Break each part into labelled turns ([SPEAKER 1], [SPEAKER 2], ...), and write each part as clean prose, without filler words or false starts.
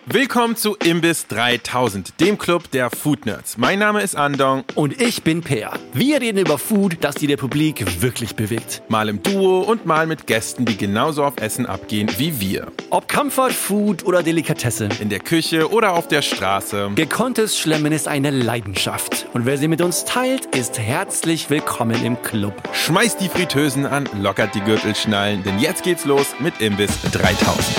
[SPEAKER 1] Willkommen zu Imbiss 3000, dem Club der Food Nerds. Mein Name ist Andong.
[SPEAKER 2] Und ich bin Peer. Wir reden über Food, das die Republik wirklich bewegt.
[SPEAKER 1] Mal im Duo und mal mit Gästen, die genauso auf Essen abgehen wie wir.
[SPEAKER 2] Ob Comfort Food oder Delikatesse.
[SPEAKER 1] In der Küche oder auf der Straße.
[SPEAKER 2] Gekonntes Schlemmen ist eine Leidenschaft. Und wer sie mit uns teilt, ist herzlich willkommen im Club.
[SPEAKER 1] Schmeißt die Fritteusen an, lockert die Gürtelschnallen, denn jetzt geht's los mit Imbiss 3000.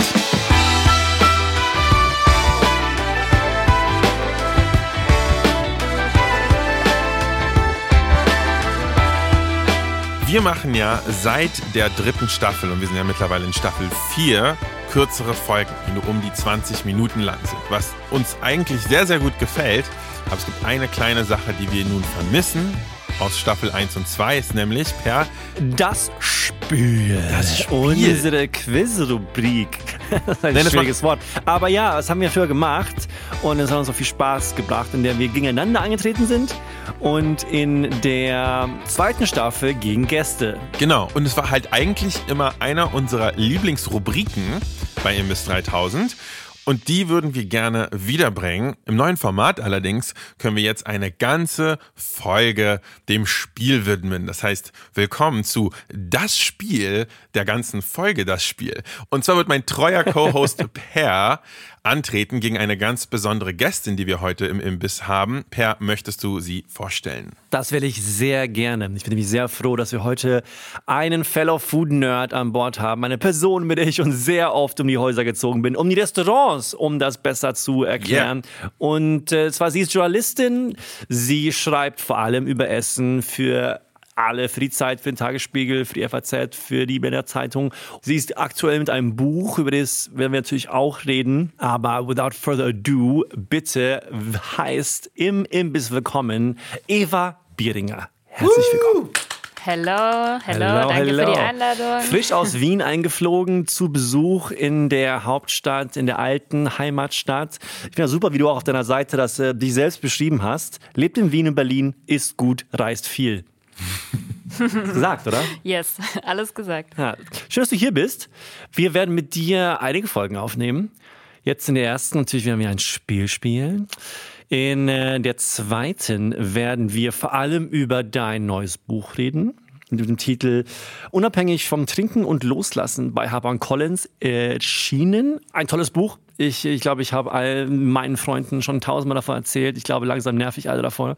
[SPEAKER 1] Wir machen ja seit der 3. Staffel, und wir sind ja mittlerweile in Staffel 4, kürzere Folgen, die nur um die 20 Minuten lang sind, was uns eigentlich sehr, sehr gut gefällt. Aber es gibt eine kleine Sache, die wir nun vermissen aus Staffel 1 und 2, ist nämlich
[SPEAKER 2] Das Spiel. Unsere Quizrubrik. Das ist ein schwieriges Wort. Aber ja, das haben wir früher gemacht und es hat uns so viel Spaß gebracht, in der wir gegeneinander angetreten sind und in der 2. Staffel gegen Gäste.
[SPEAKER 1] Genau, und es war halt eigentlich immer einer unserer Lieblingsrubriken bei Imbiss 3000. Und die würden wir gerne wiederbringen. Im neuen Format allerdings können wir jetzt eine ganze Folge dem Spiel widmen. Das heißt, willkommen zu Das Spiel der ganzen Folge Das Spiel. Und zwar wird mein treuer Co-Host Per antreten gegen eine ganz besondere Gästin, die wir heute im Imbiss haben. Per, möchtest du sie vorstellen?
[SPEAKER 2] Das will ich sehr gerne. Ich bin nämlich sehr froh, dass wir heute einen Fellow Food Nerd an Bord haben. Eine Person, mit der ich schon sehr oft um die Häuser gezogen bin, um die Restaurants, um das besser zu erklären. Yeah. Und zwar, sie ist Journalistin. Sie schreibt vor allem über Essen für alle, für die Zeit, für den Tagesspiegel, für die FAZ, für die Berliner Zeitung. Sie ist aktuell mit einem Buch, über das werden wir natürlich auch reden. Aber without further ado, bitte heißt im Imbiss willkommen Eva Bieringer. Herzlich willkommen.
[SPEAKER 3] Hello, danke für die Einladung.
[SPEAKER 2] Frisch aus Wien eingeflogen zu Besuch in der Hauptstadt, in der alten Heimatstadt. Ich finde das super, wie du auch auf deiner Seite das dich selbst beschrieben hast. Lebt in Wien und Berlin, isst gut, reist viel. Gesagt, oder?
[SPEAKER 3] Yes, alles gesagt.
[SPEAKER 2] Ja. Schön, dass du hier bist. Wir werden mit dir einige Folgen aufnehmen. Jetzt in der ersten natürlich werden wir ein Spiel spielen. In der zweiten werden wir vor allem über dein neues Buch reden. Mit dem Titel Unabhängig vom Trinken und Loslassen bei HarperCollins erschienen. Ein tolles Buch. Ich glaube, ich habe all meinen Freunden schon 1000-mal davon erzählt. Ich glaube, langsam nerv ich alle davon.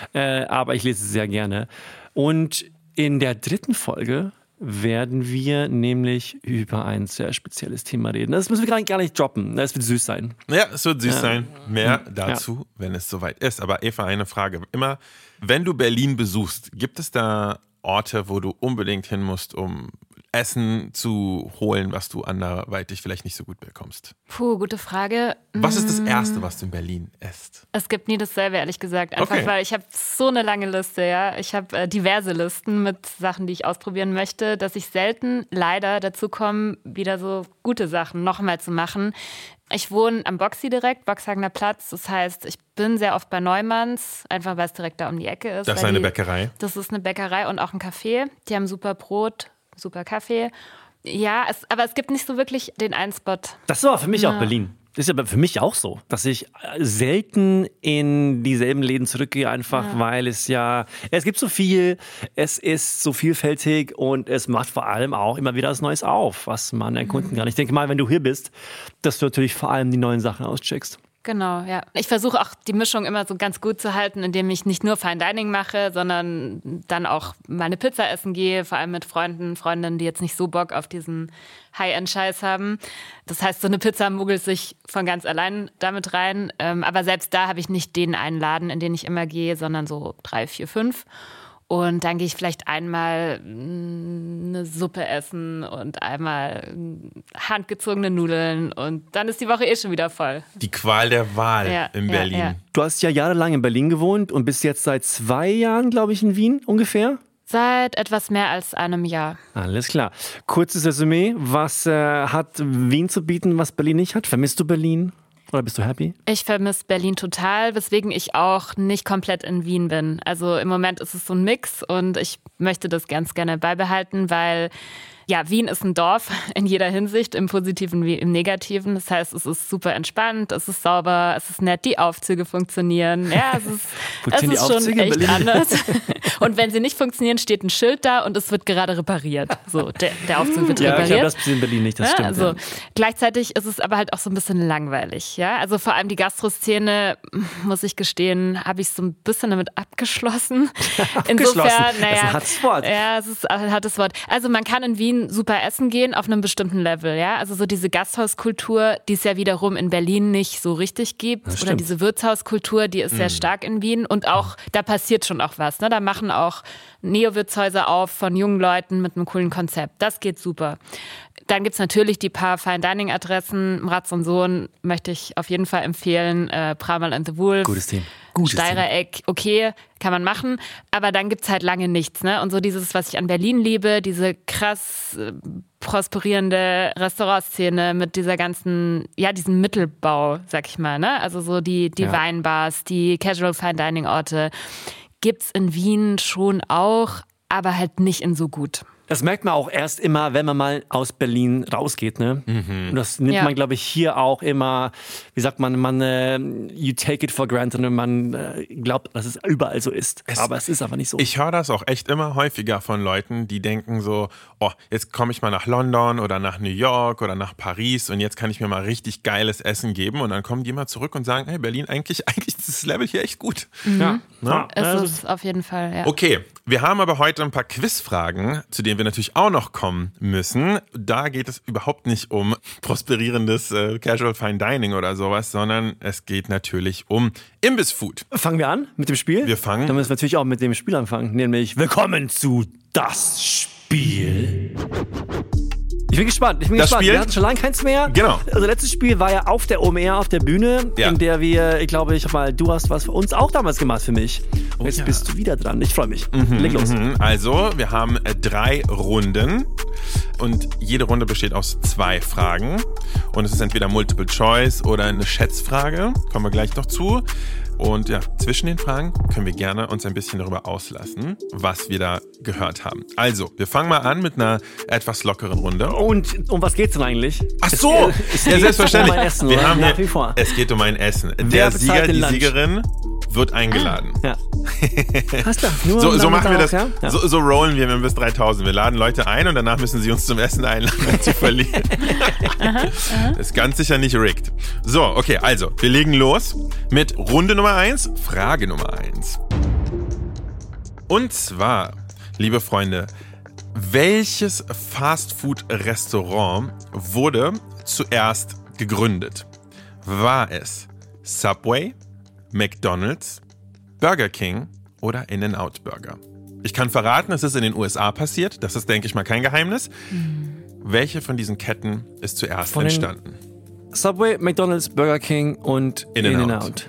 [SPEAKER 2] Aber ich lese es sehr gerne. Und in der 3. Folge werden wir nämlich über ein sehr spezielles Thema reden. Das müssen wir gar nicht droppen. Das wird süß sein.
[SPEAKER 1] Ja, es wird süß sein. Mehr dazu, wenn es soweit ist. Aber Eva, eine Frage. Immer, wenn du Berlin besuchst, gibt es da Orte, wo du unbedingt hin musst, um Essen zu holen, was du anderweitig vielleicht nicht so gut bekommst?
[SPEAKER 3] Puh, gute Frage.
[SPEAKER 1] Was ist das Erste, was du in Berlin isst?
[SPEAKER 3] Es gibt nie dasselbe, ehrlich gesagt. Einfach weil ich habe so eine lange Liste, ja. Ich habe diverse Listen mit Sachen, die ich ausprobieren möchte, dass ich selten leider dazu komme, wieder so gute Sachen nochmal zu machen. Ich wohne am Boxy direkt, Boxhagener Platz. Das heißt, ich bin sehr oft bei Neumanns, einfach weil es direkt da um die Ecke ist.
[SPEAKER 1] Das ist eine Bäckerei? Das
[SPEAKER 3] ist eine Bäckerei und auch ein Café. Die haben super Brot, super Kaffee. Ja, aber es gibt nicht so wirklich den einen Spot.
[SPEAKER 2] Das war für mich auch Berlin. Das ist aber für mich auch so, dass ich selten in dieselben Läden zurückgehe, einfach weil es gibt so viel, es ist so vielfältig und es macht vor allem auch immer wieder was Neues auf, was man erkunden kann. Ich denke mal, wenn du hier bist, dass du natürlich vor allem die neuen Sachen auscheckst.
[SPEAKER 3] Genau, ja. Ich versuche auch die Mischung immer so ganz gut zu halten, indem ich nicht nur Fine Dining mache, sondern dann auch mal eine Pizza essen gehe, vor allem mit Freundinnen, die jetzt nicht so Bock auf diesen High-End-Scheiß haben. Das heißt, so eine Pizza muggelt sich von ganz allein damit rein. Aber selbst da habe ich nicht den einen Laden, in den ich immer gehe, sondern so 3, 4, 5. Und dann gehe ich vielleicht einmal eine Suppe essen und einmal handgezogene Nudeln und dann ist die Woche schon wieder voll.
[SPEAKER 1] Die Qual der Wahl in Berlin. Ja.
[SPEAKER 2] Du hast ja jahrelang in Berlin gewohnt und bist jetzt seit 2 Jahren, glaube ich, in Wien ungefähr?
[SPEAKER 3] Seit etwas mehr als einem Jahr.
[SPEAKER 2] Alles klar. Kurzes Resümee. Was hat Wien zu bieten, was Berlin nicht hat? Vermisst du Berlin? Oder bist du happy?
[SPEAKER 3] Ich vermisse Berlin total, weswegen ich auch nicht komplett in Wien bin. Also im Moment ist es so ein Mix und ich möchte das ganz gerne beibehalten, weil Ja, Wien ist ein Dorf in jeder Hinsicht, im Positiven wie im Negativen. Das heißt, es ist super entspannt, es ist sauber, es ist nett, die Aufzüge funktionieren. Ja, es ist schon echt anders. Und wenn sie nicht funktionieren, steht ein Schild da und es wird gerade repariert. So, der Aufzug wird repariert.
[SPEAKER 2] Ja, ich habe das in Berlin nicht, das stimmt.
[SPEAKER 3] Also, gleichzeitig ist es aber halt auch so ein bisschen langweilig. Ja? Also vor allem die Gastroszene, muss ich gestehen, habe ich so ein bisschen damit abgeschlossen. Insofern,
[SPEAKER 2] das ist ein hartes Wort.
[SPEAKER 3] Ja, es ist ein hartes Wort. Also man kann in Wien super essen gehen auf einem bestimmten Level. Ja? Also so diese Gasthauskultur, die es ja wiederum in Berlin nicht so richtig gibt. Oder diese Wirtshauskultur, die ist sehr stark in Wien. Und auch, da passiert schon auch was. Ne? Da machen auch Neo-Wirtshäuser auf von jungen Leuten mit einem coolen Konzept. Das geht super. Dann gibt es natürlich die paar Fine-Dining-Adressen. Ratz und Sohn möchte ich auf jeden Fall empfehlen. Pramal and the Wolf.
[SPEAKER 2] Gutes Team.
[SPEAKER 3] Steirer Eck, okay, kann man machen. Aber dann gibt es halt lange nichts. Ne? Und so dieses, was ich an Berlin liebe, diese krass prosperierende Restaurantszene mit dieser ganzen, ja, diesem Mittelbau, sag ich mal. Ne? Also so die Weinbars, die Casual Fine-Dining-Orte gibt's in Wien schon auch, aber halt nicht in so gut.
[SPEAKER 2] Das merkt man auch erst immer, wenn man mal aus Berlin rausgeht, ne? Und das nimmt man, glaube ich, hier auch immer, wie sagt man, you take it for granted und man glaubt, dass es überall so ist. Aber es ist aber nicht so.
[SPEAKER 1] Ich höre das auch echt immer häufiger von Leuten, die denken so, oh, jetzt komme ich mal nach London oder nach New York oder nach Paris und jetzt kann ich mir mal richtig geiles Essen geben und dann kommen die mal zurück und sagen, hey, Berlin, eigentlich ist das Level hier echt gut.
[SPEAKER 2] Ja.
[SPEAKER 1] Ne?
[SPEAKER 3] Es ist auf jeden Fall, ja.
[SPEAKER 1] Okay, wir haben aber heute ein paar Quizfragen, zu denen wir natürlich auch noch kommen müssen. Da geht es überhaupt nicht um prosperierendes Casual Fine Dining oder sowas, sondern es geht natürlich um Imbissfood.
[SPEAKER 2] Fangen wir an mit dem Spiel?
[SPEAKER 1] Wir fangen.
[SPEAKER 2] Dann müssen wir natürlich auch mit dem Spiel anfangen, nämlich Willkommen zu Das Spiel. Ich bin gespannt.
[SPEAKER 1] Spiel?
[SPEAKER 2] Wir hatten schon lange keins mehr.
[SPEAKER 1] Genau.
[SPEAKER 2] Also letztes Spiel war ja auf der OMR, auf der Bühne, in der wir, ich glaube, du hast was für uns auch damals gemacht für mich. Und jetzt bist du wieder dran. Ich freue mich. Leg los.
[SPEAKER 1] Also, wir haben 3 Runden und jede Runde besteht aus 2 Fragen. Und es ist entweder Multiple Choice oder eine Schätzfrage. Kommen wir gleich noch zu. Und ja, zwischen den Fragen können wir gerne uns ein bisschen darüber auslassen, was wir da gehört haben. Also, wir fangen mal an mit einer etwas lockeren Runde.
[SPEAKER 2] Und um was geht's denn eigentlich?
[SPEAKER 1] Ach so! Ja, selbstverständlich.
[SPEAKER 2] Um ein Essen,
[SPEAKER 1] wir haben
[SPEAKER 2] nach wie vor.
[SPEAKER 1] Es geht um ein Essen. Der Sieger, die Siegerin wird eingeladen.
[SPEAKER 2] Ja. Hast du?
[SPEAKER 1] So machen wir das.
[SPEAKER 2] Ja?
[SPEAKER 1] So rollen wir mit bis 3000. Wir laden Leute ein und danach müssen sie uns zum Essen einladen, wenn sie verlieren. Das ist ganz sicher nicht rigged. So, okay, also, wir legen los mit Runde Nummer 1, Frage Nummer 1. Und zwar, liebe Freunde, welches Fastfood-Restaurant wurde zuerst gegründet? War es Subway, McDonald's, Burger King oder In-N-Out Burger? Ich kann verraten, es ist in den USA passiert. Das ist, denke ich mal, kein Geheimnis. Welche von diesen Ketten ist zuerst entstanden?
[SPEAKER 2] Subway, McDonald's, Burger King und In-N-Out.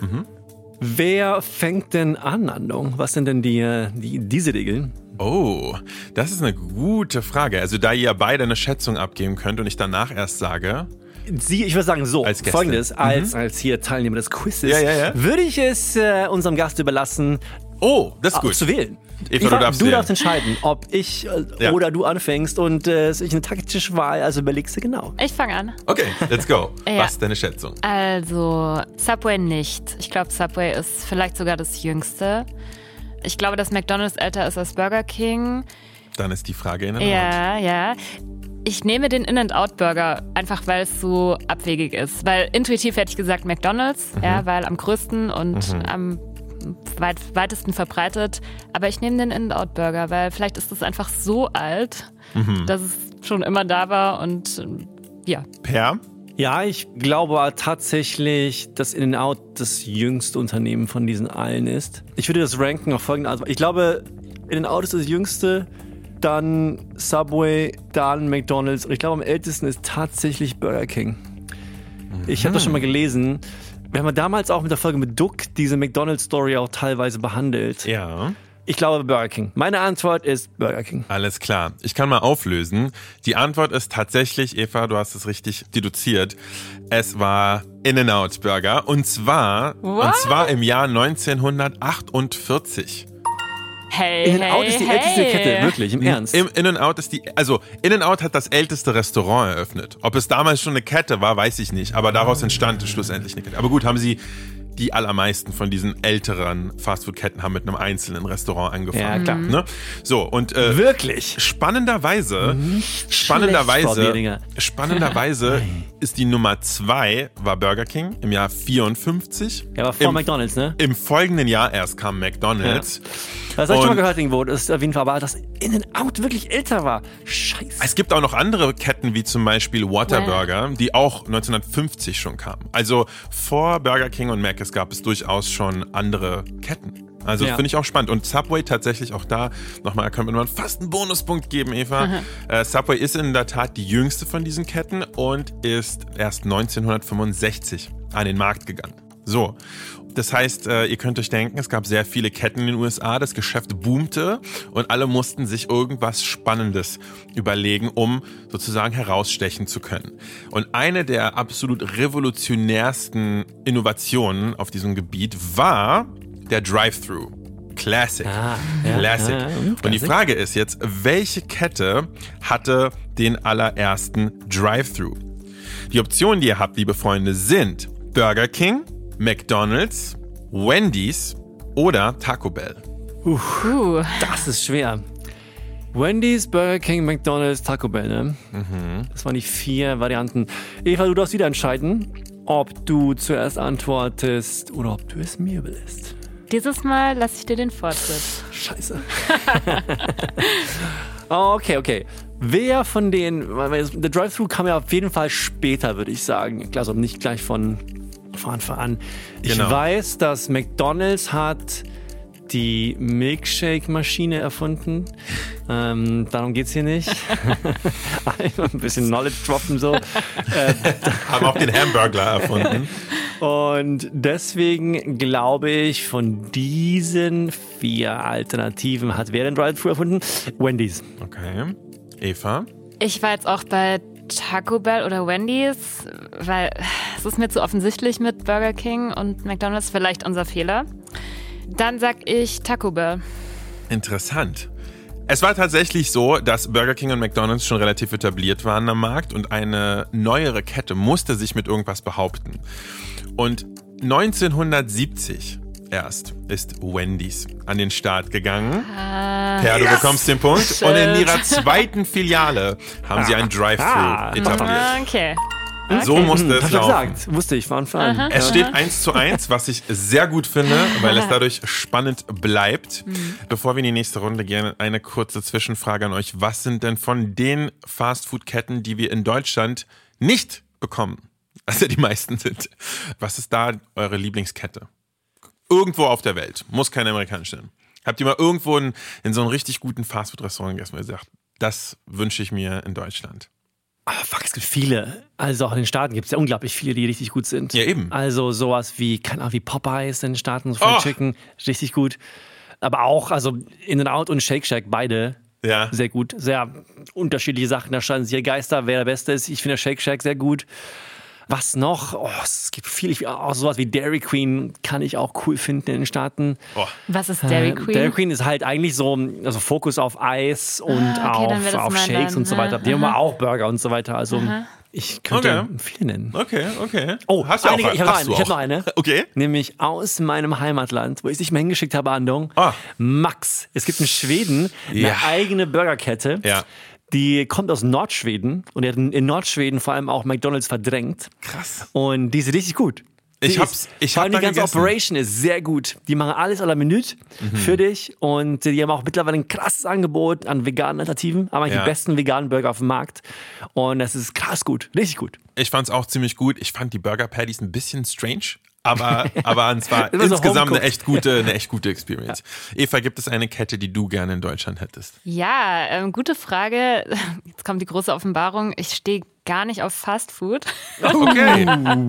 [SPEAKER 2] Wer fängt denn an, Andong? Was sind denn diese Regeln?
[SPEAKER 1] Oh, das ist eine gute Frage. Also da ihr beide eine Schätzung abgeben könnt und ich danach erst sage...
[SPEAKER 2] Ich würde sagen so,
[SPEAKER 1] als
[SPEAKER 2] Folgendes, als hier Teilnehmer des Quizzes,
[SPEAKER 1] Ja.
[SPEAKER 2] würde ich es unserem Gast überlassen,
[SPEAKER 1] das ist gut.
[SPEAKER 2] zu wählen.
[SPEAKER 1] Eva,
[SPEAKER 2] du darfst entscheiden, ob ich oder du anfängst und es ist eine taktische Wahl, also überlegst du genau.
[SPEAKER 3] Ich fange an.
[SPEAKER 1] Okay, let's go.
[SPEAKER 3] Ja.
[SPEAKER 1] Was ist deine Schätzung?
[SPEAKER 3] Also, Subway nicht. Ich glaube, Subway ist vielleicht sogar das Jüngste. Ich glaube, dass McDonald's älter ist als Burger King.
[SPEAKER 1] Dann ist die Frage In-N-Out.
[SPEAKER 3] Ja. Ich nehme den In-N-Out-Burger, einfach weil es so abwegig ist. Weil intuitiv hätte ich gesagt McDonald's, weil am größten und am weitesten verbreitet. Aber ich nehme den In-N-Out-Burger, weil vielleicht ist es einfach so alt, dass es schon immer da war und ja.
[SPEAKER 1] Per?
[SPEAKER 2] Ja, ich glaube tatsächlich, dass In-N-Out das jüngste Unternehmen von diesen allen ist. Ich würde das ranken auf folgende Art. Ich glaube, In-N-Out ist das jüngste, dann Subway, dann McDonald's und ich glaube, am ältesten ist tatsächlich Burger King. Ich habe das schon mal gelesen. Wir haben damals auch mit der Folge mit Duck diese McDonald's-Story auch teilweise behandelt.
[SPEAKER 1] Ja.
[SPEAKER 2] Ich glaube Burger King. Meine Antwort ist Burger King.
[SPEAKER 1] Alles klar. Ich kann mal auflösen. Die Antwort ist tatsächlich, Eva, du hast es richtig deduziert. Es war In-N-Out Burger und zwar im Jahr 1948.
[SPEAKER 2] In-N-Out ist die älteste Kette, wirklich, im Ernst.
[SPEAKER 1] In-N-Out hat das älteste Restaurant eröffnet. Ob es damals schon eine Kette war, weiß ich nicht. Aber daraus entstand schlussendlich eine Kette. Aber gut, die allermeisten von diesen älteren Fastfood-Ketten haben mit einem einzelnen Restaurant angefangen.
[SPEAKER 2] Ja, klar.
[SPEAKER 1] Ne? So, und
[SPEAKER 2] wirklich?
[SPEAKER 1] Spannenderweise ist die Nummer 2 war Burger King im Jahr 54.
[SPEAKER 2] Ja, aber vor McDonald's, ne?
[SPEAKER 1] Im folgenden Jahr erst kam McDonald's.
[SPEAKER 2] Ja. Das habe ich schon mal gehört irgendwo. Das ist auf jeden Fall, aber dass In-N-Out wirklich älter war. Scheiße.
[SPEAKER 1] Es gibt auch noch andere Ketten, wie zum Beispiel Whataburger, die auch 1950 schon kamen. Also vor Burger King und Mc's gab es durchaus schon andere Ketten. Also finde ich auch spannend. Und Subway tatsächlich auch da, nochmal, kann man fast einen Bonuspunkt geben, Eva. Subway ist in der Tat die jüngste von diesen Ketten und ist erst 1965 an den Markt gegangen. So, das heißt, ihr könnt euch denken, es gab sehr viele Ketten in den USA, das Geschäft boomte und alle mussten sich irgendwas Spannendes überlegen, um sozusagen herausstechen zu können. Und eine der absolut revolutionärsten Innovationen auf diesem Gebiet war der Drive-Thru. Classic. Classic. Und die Frage ist jetzt, welche Kette hatte den allerersten Drive-Thru? Die Optionen, die ihr habt, liebe Freunde, sind Burger King, McDonald's, Wendy's oder Taco Bell.
[SPEAKER 2] Das ist schwer. Wendy's, Burger King, McDonald's, Taco Bell, ne? Das waren die 4 Varianten. Eva, du darfst wieder entscheiden, ob du zuerst antwortest oder ob du es mir überlässt.
[SPEAKER 3] Dieses Mal lasse ich dir den Vortritt.
[SPEAKER 2] Scheiße. Okay. Wer von den... Der Drive-Thru kam ja auf jeden Fall später, würde ich sagen. Also nicht gleich von Anfang an. Ich weiß, dass McDonald's hat die Milkshake-Maschine erfunden. Darum geht's hier nicht. Ein bisschen Knowledge droppen so.
[SPEAKER 1] Haben auch den Hamburger erfunden.
[SPEAKER 2] Und deswegen glaube ich, von diesen 4 Alternativen hat wer den Drive-Thru erfunden? Wendy's.
[SPEAKER 1] Okay. Eva?
[SPEAKER 3] Ich war jetzt auch bei Taco Bell oder Wendy's, weil es ist mir zu offensichtlich mit Burger King und McDonald's, vielleicht unser Fehler. Dann sag ich Taco Bell.
[SPEAKER 1] Interessant. Es war tatsächlich so, dass Burger King und McDonald's schon relativ etabliert waren am Markt und eine neuere Kette musste sich mit irgendwas behaupten. Und 1970 erst ist Wendy's an den Start gegangen. Per, du bekommst den Punkt.
[SPEAKER 3] Shit.
[SPEAKER 1] Und in ihrer zweiten Filiale haben sie einen Drive-Thru etabliert.
[SPEAKER 3] Okay.
[SPEAKER 1] So musste es
[SPEAKER 2] Hab ich
[SPEAKER 1] laufen.
[SPEAKER 2] gesagt. Wusste ich, war ein Fan.
[SPEAKER 1] Es steht 1:1, was ich sehr gut finde, weil es dadurch spannend bleibt. Bevor wir in die nächste Runde gehen, eine kurze Zwischenfrage an euch. Was sind denn von den Fastfood-Ketten, die wir in Deutschland nicht bekommen, also die meisten sind, was ist da eure Lieblingskette? Irgendwo auf der Welt, muss keine amerikanische sein. Habt ihr mal irgendwo in so einem richtig guten Fastfood-Restaurant gegessen, wo ihr sagt, das wünsche ich mir in Deutschland?
[SPEAKER 2] Fuck, es gibt viele. Also auch in den Staaten gibt es ja unglaublich viele, die richtig gut sind.
[SPEAKER 1] Ja, eben.
[SPEAKER 2] Also sowas wie, keine Ahnung, wie Popeyes in den Staaten, so Fried Chicken, richtig gut. Aber auch, also In-N-Out und Shake Shack, beide sehr gut. Sehr unterschiedliche Sachen, da scheiden sich ja Geister, wer der Beste ist. Ich finde Shake Shack sehr gut. Was noch? Es gibt viel. Auch sowas wie Dairy Queen kann ich auch cool finden in den Staaten.
[SPEAKER 3] Was ist Dairy Queen?
[SPEAKER 2] Dairy Queen ist halt eigentlich so, also Fokus auf Eis und auf Shakes und so weiter. Die haben auch Burger und so weiter. Also ich könnte viele nennen.
[SPEAKER 1] Okay.
[SPEAKER 2] Oh,
[SPEAKER 1] hast du
[SPEAKER 2] ich habe noch eine.
[SPEAKER 1] Okay.
[SPEAKER 2] Nämlich aus meinem Heimatland, wo ich dich mal hingeschickt habe, Andung. Max. Es gibt in Schweden eine eigene Burgerkette.
[SPEAKER 1] Ja.
[SPEAKER 2] Die kommt aus Nordschweden und die hat in Nordschweden vor allem auch McDonald's verdrängt.
[SPEAKER 1] Krass.
[SPEAKER 2] Und die ist richtig gut. Vor allem die ganze Operation ist sehr gut. Die machen alles à la Minute für dich und die haben auch mittlerweile ein krasses Angebot an veganen Alternativen, aber die besten veganen Burger auf dem Markt und das ist krass gut, richtig gut.
[SPEAKER 1] Ich fand es auch ziemlich gut. Ich fand die Burger Patties ein bisschen strange. Aber es war
[SPEAKER 2] so
[SPEAKER 1] insgesamt eine echt gute Experience. Ja. Eva, gibt es eine Kette, die du gerne in Deutschland hättest?
[SPEAKER 3] Ja, gute Frage. Jetzt kommt die große Offenbarung. Ich stehe gar nicht auf Fast Food.
[SPEAKER 1] Okay.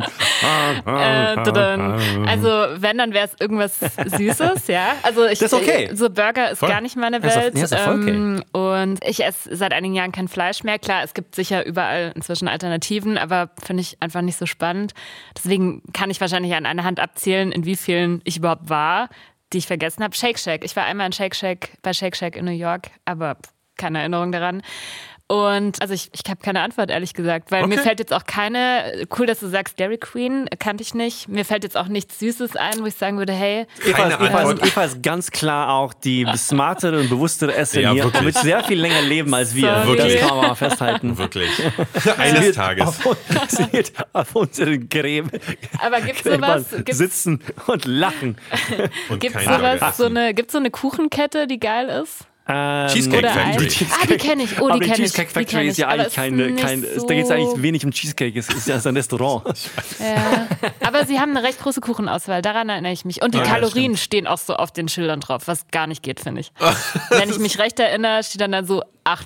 [SPEAKER 3] Also wenn, dann wäre es irgendwas Süßes, ja. Also
[SPEAKER 2] das ist okay.
[SPEAKER 3] So Burger ist gar nicht meine Welt.
[SPEAKER 2] Das ist okay.
[SPEAKER 3] Und ich esse seit einigen Jahren kein Fleisch mehr. Klar, es gibt sicher überall inzwischen Alternativen, aber finde ich einfach nicht so spannend. Deswegen kann ich wahrscheinlich an einer Hand abzählen, in wie vielen ich überhaupt war. die ich vergessen habe. Shake Shack. Ich war einmal bei Shake Shack in New York, aber keine Erinnerung daran. Und also ich habe keine Antwort, ehrlich gesagt, weil mir fällt jetzt auch keine, cool, dass du sagst, Dairy Queen, kannte ich nicht. Mir fällt jetzt auch nichts Süßes ein, wo ich sagen würde, hey.
[SPEAKER 2] Eva ist ganz klar auch die smartere und bewusstere Esserin hier. Wird sehr viel länger leben als wir.
[SPEAKER 1] Wirklich.
[SPEAKER 2] Das kann man mal festhalten.
[SPEAKER 1] Wirklich. Eines Tages.
[SPEAKER 2] Sie wird auf unseren Gräben
[SPEAKER 3] aber gibt's sowas?
[SPEAKER 2] Sitzen und lachen.
[SPEAKER 3] Gibt's sowas, so eine Kuchenkette, die geil ist?
[SPEAKER 1] Cheesecake Factory.
[SPEAKER 3] Die kenne ich.
[SPEAKER 2] Die Cheesecake Factory ist ja eigentlich da geht es eigentlich wenig um Cheesecake, es ist ja ein Restaurant.
[SPEAKER 3] Ja. Aber sie haben eine recht große Kuchenauswahl, daran erinnere ich mich. Und die Kalorien stehen auch so auf den Schildern drauf, was gar nicht geht, finde ich. Wenn ich mich recht erinnere, steht dann so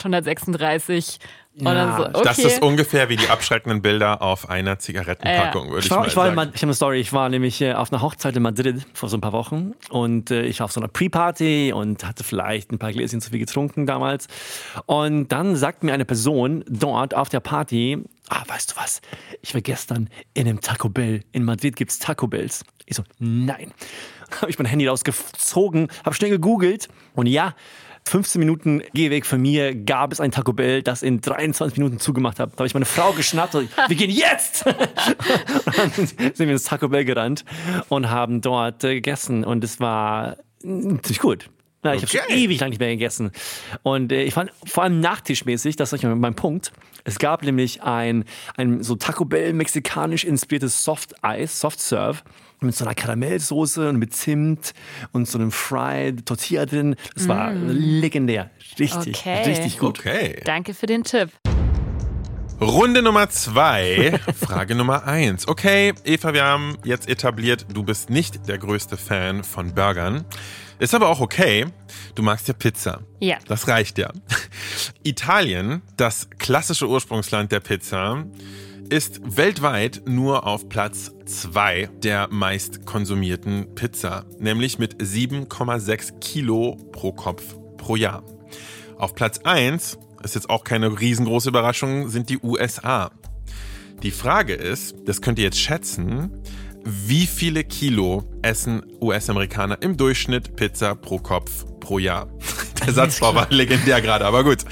[SPEAKER 3] 836. Und dann so, okay.
[SPEAKER 1] Das ist ungefähr wie die abschreckenden Bilder auf einer Zigarettenpackung, würde ich mal sagen.
[SPEAKER 2] Ich habe eine Story. Ich war nämlich auf einer Hochzeit in Madrid vor so ein paar Wochen und ich war auf so einer Pre-Party und hatte vielleicht ein paar Gläschen zu viel getrunken damals. Und dann sagt mir eine Person dort auf der Party, weißt du was, ich war gestern in einem Taco Bell. In Madrid gibt's Taco Bells. Ich so, nein. Dann habe ich mein Handy rausgezogen, habe schnell gegoogelt und 15 Minuten Gehweg von mir gab es ein Taco Bell, das in 23 Minuten zugemacht hat. Da habe ich meine Frau geschnappt und wir gehen jetzt! Und dann sind wir ins Taco Bell gerannt und haben dort gegessen und es war ziemlich gut. Ich habe schon ewig lang nicht mehr gegessen. Und ich fand vor allem nachtischmäßig, das ist mein Punkt, es gab nämlich ein so Taco Bell mexikanisch inspiriertes Soft-Eis, Soft-Serve, mit so einer Karamellsoße und mit Zimt und so einem Fried Tortilla drin. Das war legendär. Richtig gut.
[SPEAKER 1] Okay.
[SPEAKER 3] Danke für den Tipp.
[SPEAKER 1] Runde Nummer 2, Frage Nummer 1. Okay, Eva, wir haben jetzt etabliert, du bist nicht der größte Fan von Burgern. Ist aber auch okay, du magst ja Pizza.
[SPEAKER 3] Ja.
[SPEAKER 1] Das reicht ja. Italien, das klassische Ursprungsland der Pizza, ist weltweit nur auf Platz 2 der meist konsumierten Pizza, nämlich mit 7,6 Kilo pro Kopf pro Jahr. Auf Platz 1, ist jetzt auch keine riesengroße Überraschung, sind die USA. Die Frage ist, das könnt ihr jetzt schätzen, wie viele Kilo essen US-Amerikaner im Durchschnitt Pizza pro Kopf pro Jahr? Der Satzbau war legendär gerade, aber gut.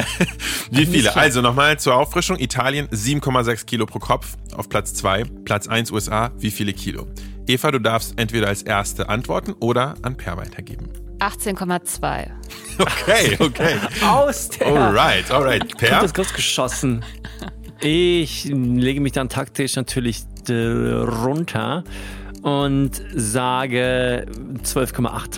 [SPEAKER 1] Wie viele? Also nochmal zur Auffrischung. Italien 7,6 Kilo pro Kopf auf Platz 2. Platz 1 USA, wie viele Kilo? Eva, du darfst entweder als erste antworten oder an Per weitergeben.
[SPEAKER 3] 18,2.
[SPEAKER 1] Okay. Alright. Per?
[SPEAKER 2] Kommt das kurz geschossen. Ich lege mich dann taktisch natürlich runter und sage 12,8.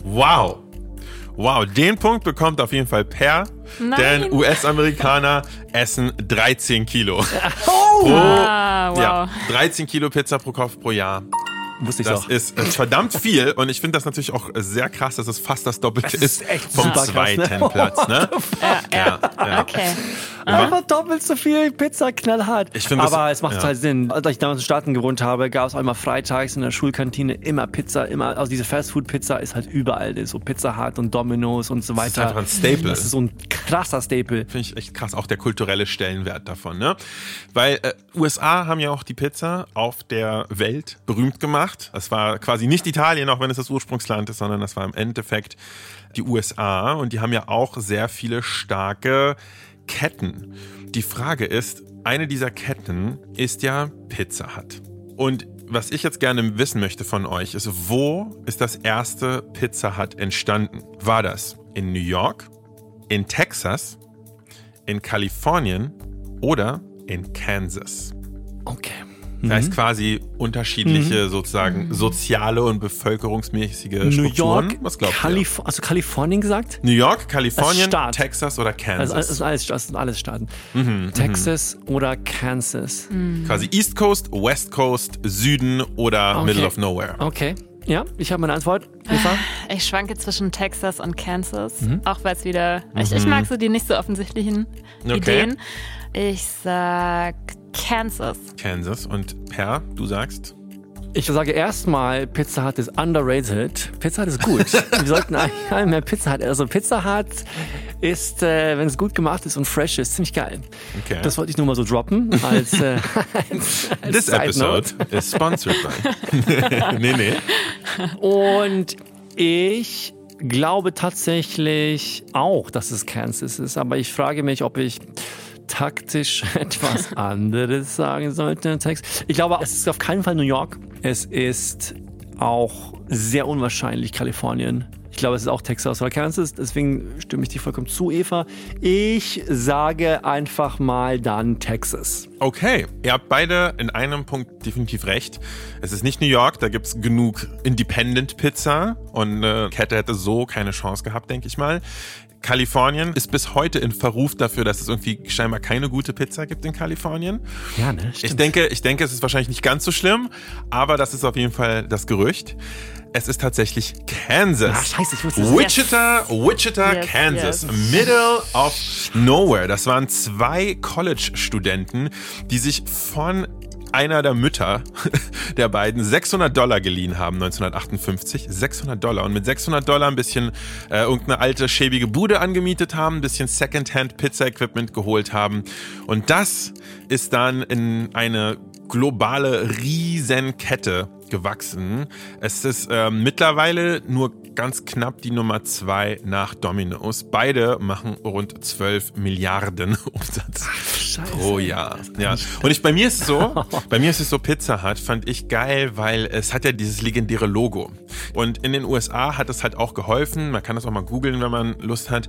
[SPEAKER 1] Wow, den Punkt bekommt auf jeden Fall Per, denn US-Amerikaner essen 13 Kilo.
[SPEAKER 3] Wow.
[SPEAKER 1] 13 Kilo Pizza pro Kopf pro Jahr.
[SPEAKER 2] Wusste ich
[SPEAKER 1] das
[SPEAKER 2] auch.
[SPEAKER 1] ist verdammt viel und ich finde das natürlich auch sehr krass, dass es fast das Doppelte ist vom zweiten Platz. Ne?
[SPEAKER 3] Ja. Okay.
[SPEAKER 2] Einfach doppelt so viel Pizza, knallhart. Aber es macht halt Sinn. Als ich damals in Staaten gewohnt habe, gab es auch immer freitags in der Schulkantine immer Pizza, also diese Fastfood-Pizza ist halt überall, so Pizza Hut und Domino's und so weiter. Das ist
[SPEAKER 1] einfach ein Staple.
[SPEAKER 2] Das ist so ein krasser Staple.
[SPEAKER 1] Finde ich echt krass, auch der kulturelle Stellenwert davon. Ne? Weil USA haben ja auch die Pizza auf der Welt berühmt gemacht. Das war quasi nicht Italien, auch wenn es das Ursprungsland ist, sondern das war im Endeffekt die USA und die haben ja auch sehr viele starke Ketten. Die Frage ist, eine dieser Ketten ist ja Pizza Hut. Und was ich jetzt gerne wissen möchte von euch ist, wo ist das erste Pizza Hut entstanden? War das in New York, in Texas, in Kalifornien oder in Kansas?
[SPEAKER 2] Okay.
[SPEAKER 1] Das heißt quasi unterschiedliche sozusagen soziale und bevölkerungsmäßige Strukturen.
[SPEAKER 2] New York,
[SPEAKER 1] was glaubt ihr?
[SPEAKER 2] Hast du Kalifornien gesagt?
[SPEAKER 1] New York, Kalifornien, Texas oder Kansas?
[SPEAKER 2] Das sind alles Staaten. Texas oder Kansas.
[SPEAKER 1] Quasi East Coast, West Coast, Süden oder Middle of Nowhere.
[SPEAKER 2] Okay. Ja, ich habe meine Antwort. Eva?
[SPEAKER 3] Ich schwanke zwischen Texas und Kansas, auch weil es wieder... Ich mag so die nicht so offensichtlichen Ideen. Ich sag Kansas.
[SPEAKER 1] Und Per, du sagst?
[SPEAKER 2] Ich sage erstmal, Pizza Hut ist underrated. Pizza Hut ist gut. Wir sollten eigentlich mehr Pizza Hut. Also Pizza Hut ist, wenn es gut gemacht ist und fresh ist, ziemlich geil.
[SPEAKER 1] Okay.
[SPEAKER 2] Das wollte ich nur mal so droppen. Als
[SPEAKER 1] This episode is sponsored by. Nee.
[SPEAKER 2] Und Ich glaube tatsächlich auch, dass es Kansas ist, aber ich frage mich, ob ich taktisch etwas anderes sagen sollte im Text. Ich glaube, es ist auf keinen Fall New York. Es ist auch sehr unwahrscheinlich Kalifornien. Ich glaube, es ist auch Texas oder Kansas, deswegen stimme ich dir vollkommen zu, Eva. Ich sage einfach mal dann Texas.
[SPEAKER 1] Okay, ihr habt beide in einem Punkt definitiv recht. Es ist nicht New York, da gibt's genug Independent Pizza und eine Kette hätte so keine Chance gehabt, denke ich mal. Kalifornien ist bis heute in Verruf dafür, dass es irgendwie scheinbar keine gute Pizza gibt in Kalifornien.
[SPEAKER 2] Ja, ne? Stimmt.
[SPEAKER 1] Ich denke, es ist wahrscheinlich nicht ganz so schlimm, aber das ist auf jeden Fall das Gerücht. Es ist tatsächlich Kansas.
[SPEAKER 2] Ach, scheiße, ich wusste es.
[SPEAKER 1] Wichita,
[SPEAKER 3] Yes,
[SPEAKER 1] Kansas.
[SPEAKER 3] yes.
[SPEAKER 1] Middle of nowhere. Das waren 2 College-Studenten, die sich von einer der Mütter der beiden $600 geliehen haben, 1958. $600. Und mit $600 ein bisschen irgendeine alte, schäbige Bude angemietet haben, ein bisschen Secondhand-Pizza-Equipment geholt haben. Und das ist dann in eine globale Riesenkette gewachsen. Es ist mittlerweile nur ganz knapp die Nummer 2 nach Domino's. Beide machen rund 12 Milliarden Umsatz pro Jahr. Ja. Und bei mir ist es so, Pizza Hut fand ich geil, weil es hat ja dieses legendäre Logo. Und in den USA hat es halt auch geholfen. Man kann das auch mal googeln, wenn man Lust hat.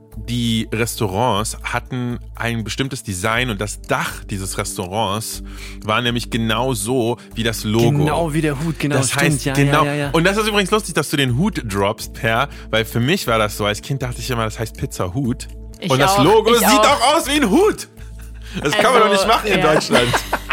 [SPEAKER 1] Die Restaurants hatten ein bestimmtes Design und das Dach dieses Restaurants war nämlich genau so wie das Logo.
[SPEAKER 2] Genau wie der Hut, genau.
[SPEAKER 1] Das
[SPEAKER 2] stimmt,
[SPEAKER 1] heißt,
[SPEAKER 2] ja,
[SPEAKER 1] genau.
[SPEAKER 2] Ja.
[SPEAKER 1] Und das ist übrigens lustig, dass du den Hut droppst, Per, weil für mich war das so, als Kind dachte ich immer, das heißt Pizza Hut. Und das Logo sieht auch aus wie ein Hut. Das kann man doch nicht machen in Deutschland.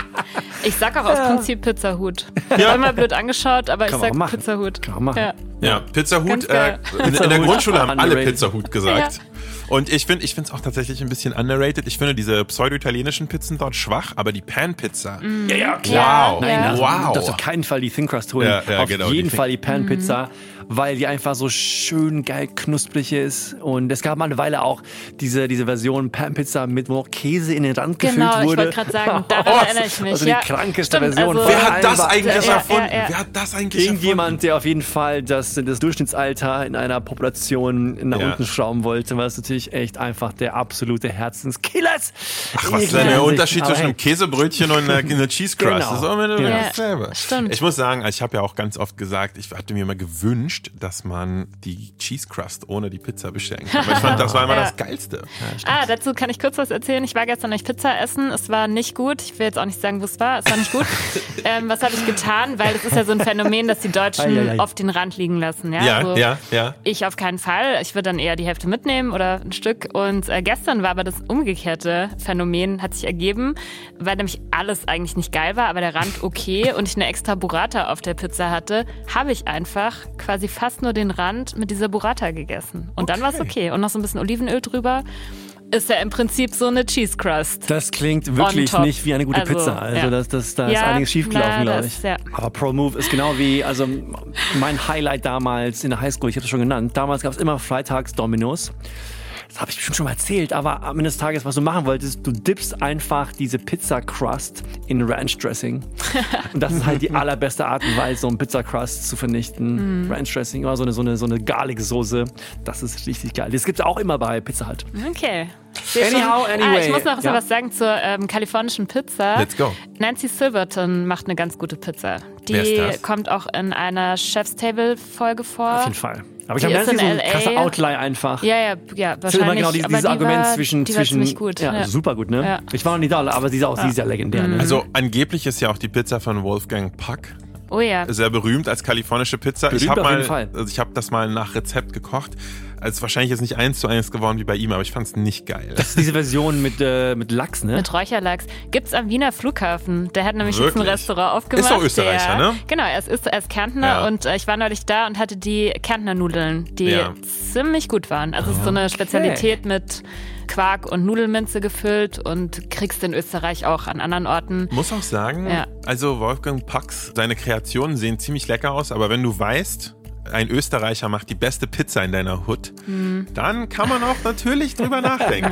[SPEAKER 3] Ich sag auch aus Prinzip Pizzahut. Ich hab immer blöd angeschaut, aber ich sag Pizzahut.
[SPEAKER 2] Kann man machen.
[SPEAKER 1] Ja, Pizzahut. In der Grundschule haben alle Pizzahut gesagt. Ja. Und ich finde es auch tatsächlich ein bisschen underrated. Ich finde diese pseudo-italienischen Pizzen dort schwach, aber die Pan-Pizza.
[SPEAKER 2] Ja, klar.
[SPEAKER 1] Wow.
[SPEAKER 2] Nein,
[SPEAKER 1] wow.
[SPEAKER 2] Du darfst auf keinen Fall die Thin Crust holen.
[SPEAKER 1] Ja,
[SPEAKER 2] auf
[SPEAKER 1] genau,
[SPEAKER 2] jeden Fall die Pan-Pizza, weil die einfach so schön geil knusprig ist. Und es gab mal eine Weile auch diese Version Pan-Pizza mit, wo noch Käse in den Rand gefüllt wurde.
[SPEAKER 3] Genau, ich wollte gerade sagen, daran erinnere ich mich.
[SPEAKER 2] Also die krankeste Version.
[SPEAKER 3] Also,
[SPEAKER 1] wer hat das eigentlich erfunden?
[SPEAKER 3] Wer
[SPEAKER 1] hat das eigentlich
[SPEAKER 2] Irgendjemand, der auf jeden Fall das Durchschnittsalter in einer Population nach unten schrauben wollte, weil es natürlich echt einfach der absolute Herzenskiller ist.
[SPEAKER 1] Ach, was ist denn der Unterschied zwischen einem Käsebrötchen und einer Cheese Crust?
[SPEAKER 2] Genau.
[SPEAKER 1] Das ist auch immer dasselbe.
[SPEAKER 3] Stimmt.
[SPEAKER 1] Ich muss sagen, ich habe ja auch ganz oft gesagt, ich hatte mir immer gewünscht, dass man die Cheese Crust ohne die Pizza bestellen kann. Aber ich fand, das war immer das Geilste.
[SPEAKER 3] Dazu kann ich kurz was erzählen. Ich war gestern nicht Pizza essen. Es war nicht gut. Ich will jetzt auch nicht sagen, wo es war. Es war nicht gut. Was habe ich getan? Weil es ist ja so ein Phänomen, dass die Deutschen oft den Rand liegen lassen. Ja. Ich auf keinen Fall. Ich würde dann eher die Hälfte mitnehmen oder ein Stück. Und gestern war aber das umgekehrte Phänomen, hat sich ergeben, weil nämlich alles eigentlich nicht geil war, aber der Rand okay und ich eine extra Burrata auf der Pizza hatte, habe ich einfach quasi fast nur den Rand mit dieser Burrata gegessen. Und dann war es okay. Und noch so ein bisschen Olivenöl drüber. Ist ja im Prinzip so eine Cheese Crust.
[SPEAKER 2] Das klingt wirklich nicht wie eine gute Pizza. Also da ist einiges schiefgelaufen, glaube ich. Aber Pro Move ist genau wie, also mein Highlight damals in der Highschool, ich habe es schon genannt, damals gab es immer freitags Domino's. Das habe ich bestimmt schon mal erzählt, aber am Ende des Tages, was du machen wolltest, du dippst einfach diese Pizza-Crust in Ranch-Dressing. Und das ist halt die allerbeste Art und Weise, so einen Pizza-Crust zu vernichten. Ranch-Dressing, immer so eine Garlic-Soße. Das ist richtig geil. Das gibt es auch immer bei Pizza Hut.
[SPEAKER 3] Okay.
[SPEAKER 2] Anyway.
[SPEAKER 3] Ich muss noch so was sagen zur kalifornischen Pizza.
[SPEAKER 1] Let's go.
[SPEAKER 3] Nancy Silverton macht eine ganz gute Pizza.
[SPEAKER 1] Wer ist
[SPEAKER 3] Die
[SPEAKER 1] das?
[SPEAKER 3] kommt auch in einer Chef's Table-Folge vor.
[SPEAKER 2] Auf jeden Fall. Aber ich
[SPEAKER 3] Die
[SPEAKER 2] glaube,
[SPEAKER 3] ist
[SPEAKER 2] das ist so
[SPEAKER 3] in
[SPEAKER 2] ein krasser
[SPEAKER 3] LA.
[SPEAKER 2] Outlier einfach.
[SPEAKER 3] Ja,
[SPEAKER 2] Das ist
[SPEAKER 3] wahrscheinlich.
[SPEAKER 2] immer genau dieses Argument zwischen.
[SPEAKER 3] Die war ziemlich gut.
[SPEAKER 2] Ja, super gut, ne?
[SPEAKER 3] Ja.
[SPEAKER 2] Ich war noch nie da, aber sie ist ja legendär. Ne?
[SPEAKER 1] Also angeblich ist ja auch die Pizza von Wolfgang Puck
[SPEAKER 3] Oh ja.
[SPEAKER 1] sehr berühmt als kalifornische Pizza.
[SPEAKER 2] Berühmt auf jeden Fall.
[SPEAKER 1] Ich habe das mal nach Rezept gekocht. Also wahrscheinlich jetzt nicht 1:1 geworden wie bei ihm, aber ich fand es nicht geil.
[SPEAKER 2] Das ist diese Version mit Lachs, ne?
[SPEAKER 3] Mit Räucherlachs. Gibt's am Wiener Flughafen. Der hat nämlich jetzt ein
[SPEAKER 1] Wirklich?
[SPEAKER 3] Restaurant aufgemacht.
[SPEAKER 1] Ist doch Österreicher, ne?
[SPEAKER 3] Genau, er ist Kärntner und ich war neulich da und hatte die Kärntner Nudeln, die ziemlich gut waren. Also es ist so eine Spezialität mit Quark und Nudelminze gefüllt und kriegst in Österreich auch an anderen Orten.
[SPEAKER 1] Muss auch sagen, also Wolfgang Pucks, seine Kreationen sehen ziemlich lecker aus, aber wenn du weißt, ein Österreicher macht die beste Pizza in deiner Hut, dann kann man auch natürlich drüber nachdenken.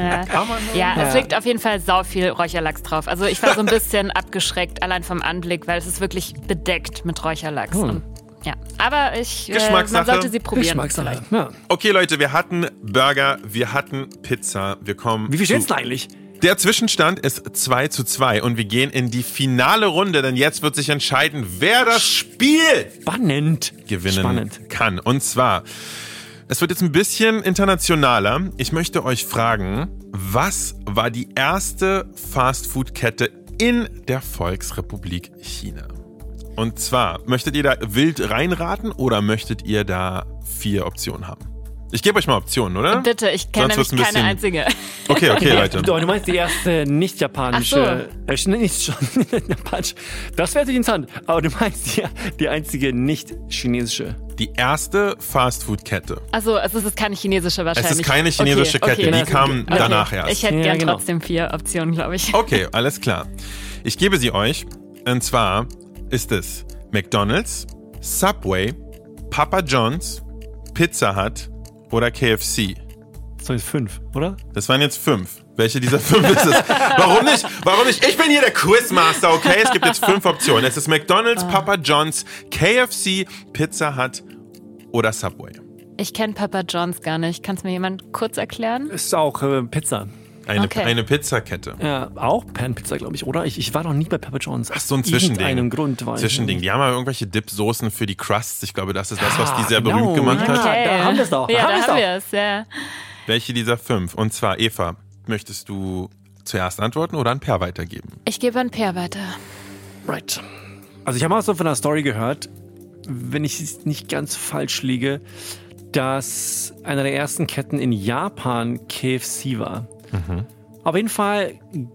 [SPEAKER 3] Es liegt auf jeden Fall sau viel Räucherlachs drauf. Also ich war so ein bisschen abgeschreckt, allein vom Anblick, weil es ist wirklich bedeckt mit Räucherlachs. Und Ja, aber
[SPEAKER 1] Geschmackssache.
[SPEAKER 3] man sollte sie probieren.
[SPEAKER 2] Geschmackssache. Ja.
[SPEAKER 1] Okay, Leute, wir hatten Burger, wir hatten Pizza. Wir kommen
[SPEAKER 2] Wie viel steht's denn eigentlich?
[SPEAKER 1] Der Zwischenstand ist 2:2 und wir gehen in die finale Runde, denn jetzt wird sich entscheiden, wer das Spiel
[SPEAKER 2] Spannend.
[SPEAKER 1] gewinnen kann. Und zwar, es wird jetzt ein bisschen internationaler. Ich möchte euch fragen, was war die erste Fastfood-Kette in der Volksrepublik China? Und zwar, möchtet ihr da wild reinraten oder möchtet ihr da 4 Optionen haben? Ich gebe euch mal Optionen, oder?
[SPEAKER 3] Bitte, ich kenne nämlich keine einzige.
[SPEAKER 1] Okay, Leute.
[SPEAKER 2] Du meinst die erste nicht-japanische, nicht japanisch. Das wäre natürlich interessant. Aber du meinst die einzige nicht-chinesische.
[SPEAKER 1] Die erste Fastfood-Kette.
[SPEAKER 3] Also es ist keine chinesische wahrscheinlich.
[SPEAKER 1] Es ist keine chinesische Kette, die kam danach erst.
[SPEAKER 3] Ich hätte gern trotzdem 4 Optionen, glaube ich.
[SPEAKER 1] Okay, alles klar. Ich gebe sie euch. Und zwar ist es McDonald's, Subway, Papa John's, Pizza Hut oder KFC.
[SPEAKER 2] Das waren jetzt 5, oder?
[SPEAKER 1] Das waren jetzt 5. Welche dieser 5 ist es? Warum nicht? Ich bin hier der Quizmaster, okay? Es gibt jetzt 5 Optionen. Es ist McDonald's, Papa John's, KFC, Pizza Hut oder Subway.
[SPEAKER 3] Ich kenne Papa John's gar nicht. Kann es mir jemand kurz erklären?
[SPEAKER 2] Ist auch Pizza.
[SPEAKER 1] Eine Pizzakette.
[SPEAKER 2] Ja, auch Pan-Pizza, glaube ich, oder? Ich war noch nie bei Papa John's.
[SPEAKER 1] Ach, so ein Zwischending.
[SPEAKER 2] Einem Grund.
[SPEAKER 1] Zwischending. Die haben ja irgendwelche Dip-Soßen für die Crusts. Ich glaube, das ist das, was die sehr berühmt gemacht hat.
[SPEAKER 2] Okay. Da haben wir es doch.
[SPEAKER 3] Ja, da haben wir es, ja.
[SPEAKER 1] Welche dieser 5? Und zwar, Eva, möchtest du zuerst antworten oder an Per weitergeben?
[SPEAKER 3] Ich gebe an Per weiter.
[SPEAKER 2] Right. Also ich habe mal so von der Story gehört, wenn ich nicht ganz falsch liege, dass einer der ersten Ketten in Japan KFC war. Mhm. Auf jeden Fall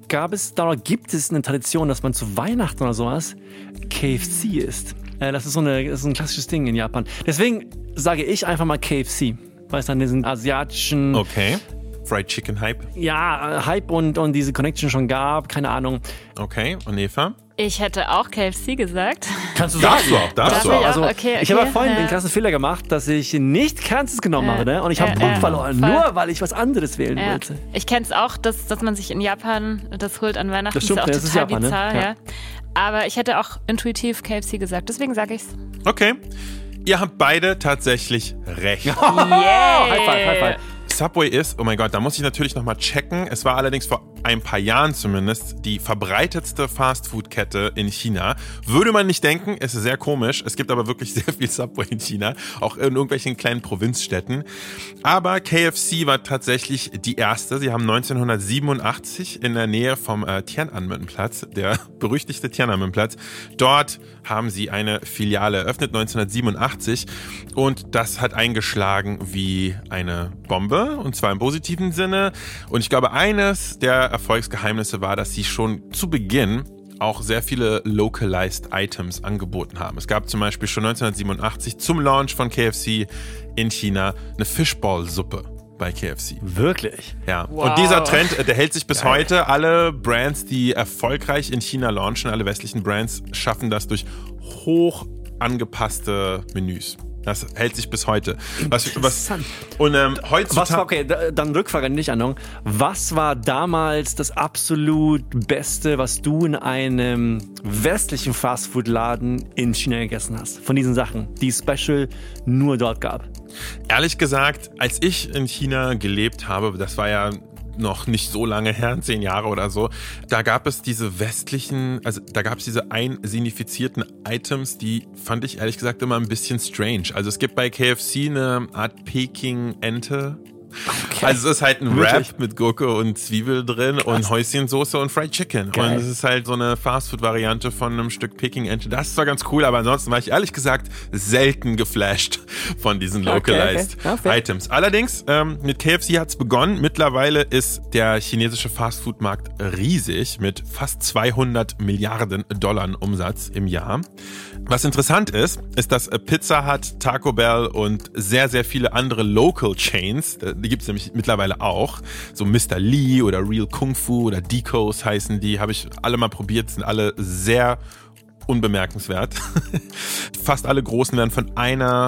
[SPEAKER 2] gibt es eine Tradition, dass man zu Weihnachten oder sowas KFC isst. Das ist ein klassisches Ding in Japan. Deswegen sage ich einfach mal KFC, weil es dann diesen asiatischen...
[SPEAKER 1] Okay. Fried Chicken Hype?
[SPEAKER 2] Ja, Hype und diese Connection schon gab, keine Ahnung.
[SPEAKER 1] Okay, und Eva?
[SPEAKER 3] Ich hätte auch KFC gesagt.
[SPEAKER 2] Kannst du sagen?
[SPEAKER 1] Darfst du auch.
[SPEAKER 2] Also,
[SPEAKER 3] okay.
[SPEAKER 2] Ich habe vorhin den krassen Fehler gemacht, dass ich nicht Kansas genommen habe, ne? Und ich habe Punkt verloren, nur weil ich was anderes wählen wollte.
[SPEAKER 3] Ich kenne es auch, dass man sich in Japan das holt an Weihnachten.
[SPEAKER 2] Das stimmt,
[SPEAKER 3] ist ja auch
[SPEAKER 2] das
[SPEAKER 3] total
[SPEAKER 2] ist Japan,
[SPEAKER 3] bizarr,
[SPEAKER 2] ne?
[SPEAKER 3] ja. Aber ich hätte auch intuitiv KFC gesagt, deswegen sage ich's.
[SPEAKER 1] Okay. Ihr habt beide tatsächlich recht.
[SPEAKER 3] Yay!
[SPEAKER 2] High five.
[SPEAKER 1] Subway ist, oh mein Gott, da muss ich natürlich nochmal checken. Es war allerdings vor ein paar Jahren zumindest die verbreitetste Fastfood-Kette in China. Würde man nicht denken, ist sehr komisch. Es gibt aber wirklich sehr viel Subway in China, auch in irgendwelchen kleinen Provinzstädten. Aber KFC war tatsächlich die erste. Sie haben 1987 in der Nähe vom Tiananmen-Platz, der berüchtigte Tiananmen-Platz, dort haben sie eine Filiale eröffnet, 1987. Und das hat eingeschlagen wie eine Bombe. Und zwar im positiven Sinne. Und ich glaube, eines der Erfolgsgeheimnisse war, dass sie schon zu Beginn auch sehr viele localized Items angeboten haben. Es gab zum Beispiel schon 1987 zum Launch von KFC in China eine Fishball-Suppe bei KFC.
[SPEAKER 2] Wirklich?
[SPEAKER 1] Ja.
[SPEAKER 3] Wow.
[SPEAKER 1] Und dieser Trend, der hält sich bis heute. Alle Brands, die erfolgreich in China launchen, alle westlichen Brands, schaffen das durch hoch angepasste Menüs. Das hält sich bis heute.
[SPEAKER 2] Interessant.
[SPEAKER 1] Und heutzutage...
[SPEAKER 2] Dann Rückfrage an dich, Anong. Was war damals das absolut Beste, was du in einem westlichen Fastfood-Laden in China gegessen hast? Von diesen Sachen, die es special nur dort gab.
[SPEAKER 1] Ehrlich gesagt, als ich in China gelebt habe, das war ja noch nicht so lange her, 10 Jahre oder so, da gab es diese diese einsinifizierten Items, die fand ich ehrlich gesagt immer ein bisschen strange. Also es gibt bei KFC eine Art Peking-Ente. Okay. Also es ist halt ein Wrap mit Gurke und Zwiebel drin und Häuschensoße und Fried Chicken.
[SPEAKER 2] Geil.
[SPEAKER 1] Und es ist halt so eine Fastfood-Variante von einem Stück Peking-Ente. Das ist zwar ganz cool, aber ansonsten war ich ehrlich gesagt selten geflasht von diesen localized Items. Allerdings, mit KFC hat's begonnen. Mittlerweile ist der chinesische Fastfood-Markt riesig mit fast 200 Milliarden Dollar Umsatz im Jahr. Was interessant ist, dass Pizza Hut, Taco Bell und sehr, sehr viele andere Local Chains, die gibt es nämlich mittlerweile auch, so Mr. Lee oder Real Kung Fu oder Decos heißen die, habe ich alle mal probiert, sind alle sehr unbemerkenswert. Fast alle Großen werden von einer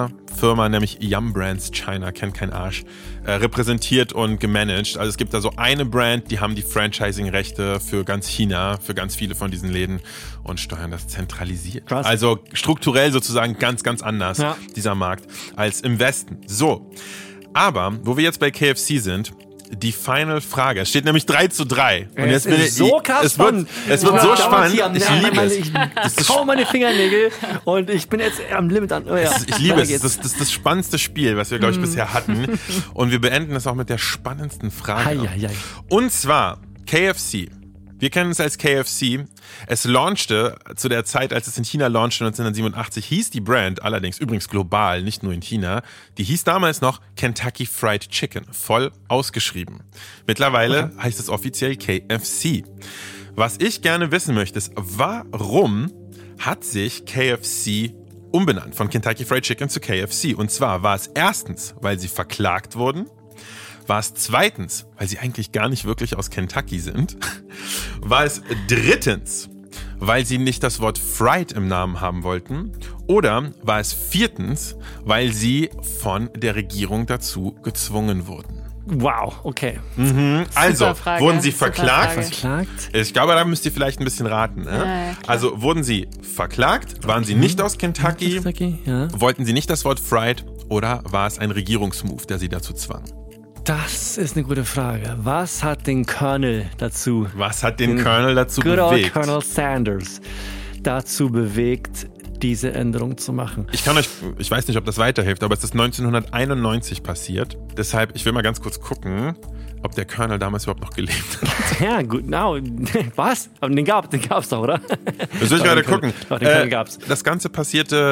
[SPEAKER 1] Firma, nämlich Yum Brands China, kennt kein Arsch, repräsentiert und gemanagt. Also es gibt da so eine Brand, die haben die Franchising-Rechte für ganz China, für ganz viele von diesen Läden und steuern das zentralisiert.
[SPEAKER 2] Krass.
[SPEAKER 1] Also strukturell sozusagen ganz, ganz anders, dieser Markt, als im Westen. So, aber wo wir jetzt bei KFC sind, die Final Frage. Es steht nämlich 3:3. Und jetzt bin ich
[SPEAKER 2] so krass spannend.
[SPEAKER 1] Es wird so spannend. Ich liebe es.
[SPEAKER 2] Ich kaum meine Fingernägel und ich bin jetzt am Limit an. Oh ja.
[SPEAKER 1] Ich liebe es. Das ist das spannendste Spiel, was wir, glaube ich, bisher hatten. Und wir beenden es auch mit der spannendsten Frage. Und zwar KFC. Wir kennen es als KFC. Es launchte zu der Zeit, als es in China launchte, 1987, hieß die Brand allerdings, übrigens global, nicht nur in China, die hieß damals noch Kentucky Fried Chicken, voll ausgeschrieben. Mittlerweile heißt es offiziell KFC. Was ich gerne wissen möchte, ist, warum hat sich KFC umbenannt von Kentucky Fried Chicken zu KFC? Und zwar war es erstens, weil sie verklagt wurden. War es zweitens, weil sie eigentlich gar nicht wirklich aus Kentucky sind? War es drittens, weil sie nicht das Wort fried im Namen haben wollten? Oder war es viertens, weil sie von der Regierung dazu gezwungen wurden?
[SPEAKER 2] Wow, okay.
[SPEAKER 1] Also,
[SPEAKER 3] Frage,
[SPEAKER 1] wurden sie verklagt?
[SPEAKER 2] Verklagt?
[SPEAKER 1] Ich glaube, da müsst ihr vielleicht ein bisschen raten. Ne?
[SPEAKER 3] Ja,
[SPEAKER 1] also, wurden sie verklagt? Waren sie nicht aus Kentucky?
[SPEAKER 2] Ja.
[SPEAKER 1] Wollten sie nicht das Wort fried? Oder war es ein Regierungsmove, der sie dazu zwang?
[SPEAKER 2] Das ist eine gute Frage. Was hat den Colonel dazu?
[SPEAKER 1] Was hat den Colonel dazu
[SPEAKER 2] Good old
[SPEAKER 1] bewegt?
[SPEAKER 2] Colonel Sanders dazu bewegt, diese Änderung zu machen?
[SPEAKER 1] Ich weiß nicht, ob das weiterhilft, aber es ist 1991 passiert. Deshalb, ich will mal ganz kurz gucken, ob der Colonel damals überhaupt noch gelebt hat.
[SPEAKER 2] Ja, gut, was? Aber den gab's doch, oder?
[SPEAKER 1] Das will ich gerade gucken.
[SPEAKER 2] Doch, den Colonel gab's.
[SPEAKER 1] Das Ganze passierte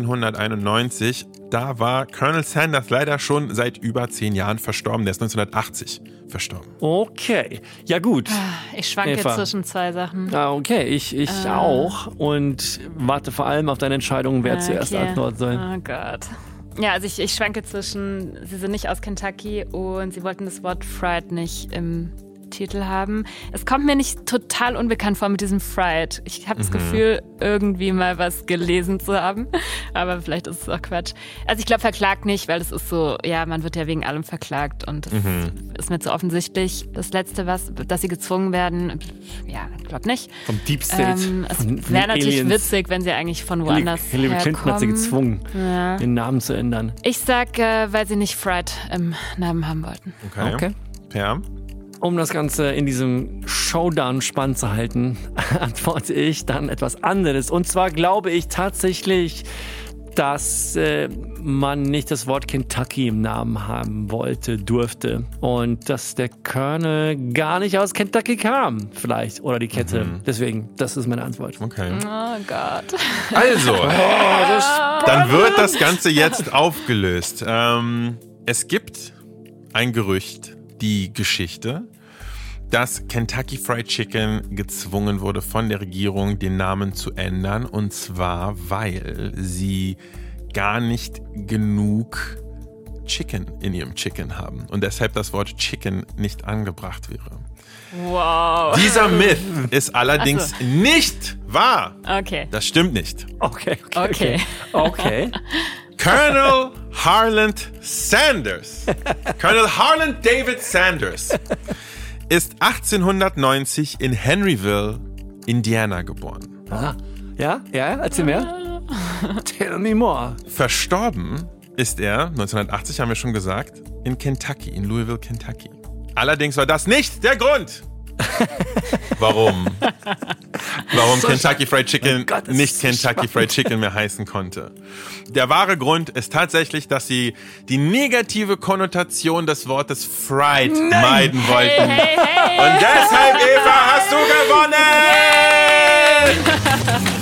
[SPEAKER 1] 1991. Da war Colonel Sanders leider schon seit über 10 Jahren verstorben. Der ist 1980 verstorben.
[SPEAKER 2] Okay, ja gut.
[SPEAKER 3] Ich schwanke
[SPEAKER 2] Eva.
[SPEAKER 3] zwischen zwei Sachen.
[SPEAKER 2] Okay, ich auch und warte vor allem auf deine Entscheidung, wer zuerst antworten soll.
[SPEAKER 3] Oh Gott. Ja, also ich schwanke zwischen, sie sind nicht aus Kentucky und sie wollten das Wort fried nicht im Titel haben. Es kommt mir nicht total unbekannt vor mit diesem fried. Ich habe das Gefühl, irgendwie mal was gelesen zu haben, aber vielleicht ist es auch Quatsch. Also ich glaube, verklagt nicht, weil das ist so, ja, man wird ja wegen allem verklagt und das ist mir zu offensichtlich. Das Letzte, dass sie gezwungen werden, ja, ich glaube nicht.
[SPEAKER 2] Vom Deep State.
[SPEAKER 3] Es wäre natürlich witzig, wenn sie eigentlich von woanders
[SPEAKER 2] Hillary Clinton hat sie gezwungen,
[SPEAKER 3] Ja.
[SPEAKER 2] den Namen zu ändern.
[SPEAKER 3] Ich sag, weil sie nicht fried im Namen haben wollten.
[SPEAKER 1] Okay. Per?
[SPEAKER 2] Um das Ganze in diesem Showdown spannend zu halten, antworte ich dann etwas anderes. Und zwar glaube ich tatsächlich, dass man nicht das Wort Kentucky im Namen haben durfte. Und dass der Colonel gar nicht aus Kentucky kam, vielleicht. Oder die Kette. Deswegen, das ist meine Antwort.
[SPEAKER 1] Okay.
[SPEAKER 3] Oh Gott.
[SPEAKER 1] Also, dann wird das Ganze jetzt aufgelöst. Es gibt ein Gerücht, die Geschichte, dass Kentucky Fried Chicken gezwungen wurde von der Regierung, den Namen zu ändern. Und zwar, weil sie gar nicht genug Chicken in ihrem Chicken haben. Und deshalb das Wort Chicken nicht angebracht wäre.
[SPEAKER 3] Wow.
[SPEAKER 1] Dieser Myth ist allerdings nicht wahr.
[SPEAKER 3] Okay.
[SPEAKER 1] Das stimmt nicht.
[SPEAKER 2] Okay.
[SPEAKER 1] Colonel Harland Sanders, Colonel Harland David Sanders, ist 1890 in Henryville, Indiana geboren.
[SPEAKER 2] Aha. Ja, erzähl mehr. Tell me more.
[SPEAKER 1] Verstorben ist er, 1980 haben wir schon gesagt, in Kentucky, in Louisville, Kentucky. Allerdings war das nicht der Grund, warum Kentucky Fried Chicken nicht Kentucky Fried Chicken mehr heißen konnte. Der wahre Grund ist tatsächlich, dass sie die negative Konnotation des Wortes fried meiden wollten.
[SPEAKER 3] Hey.
[SPEAKER 1] Und deshalb, Eva, hast du gewonnen!